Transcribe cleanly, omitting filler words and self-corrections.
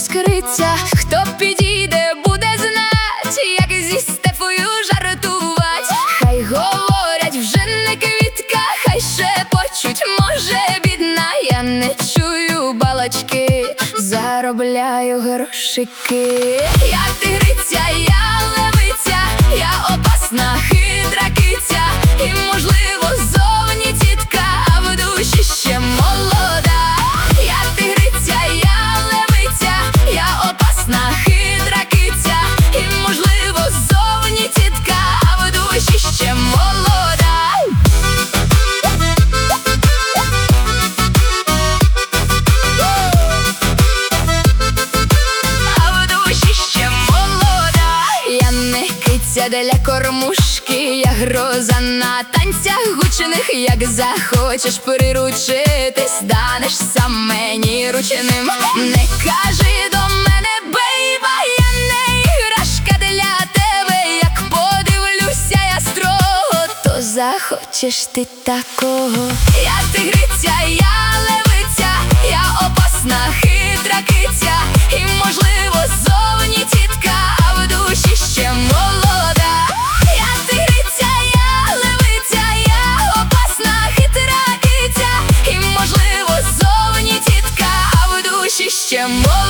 іскриться. Хто підійде, буде знать, як зі Стефою жартувать. Хай говорять, вже не квітка, хай шепочуть, може бідна. Я не чую балачки, заробляю грошики. Я тигриця, я левиця, я опасна, хитра киця. І можливо зовні тітка, а в душі ще молода. Я тигриця, я левиця, я опасна, хитра киця. І можливо зовні тітка, а в душі ще молода. Для кормушки я гроза на танцях гучних. Як захочеш приручитись, станеш сам мені ручним. Не кажи до мене, бейба, я не іграшка для тебе. Як подивлюся я строго, то захочеш ти такого. Я тигриця, я левиця, я опасна, хитра киця. І можливо зовні тітка, а в душі ще молода. Ще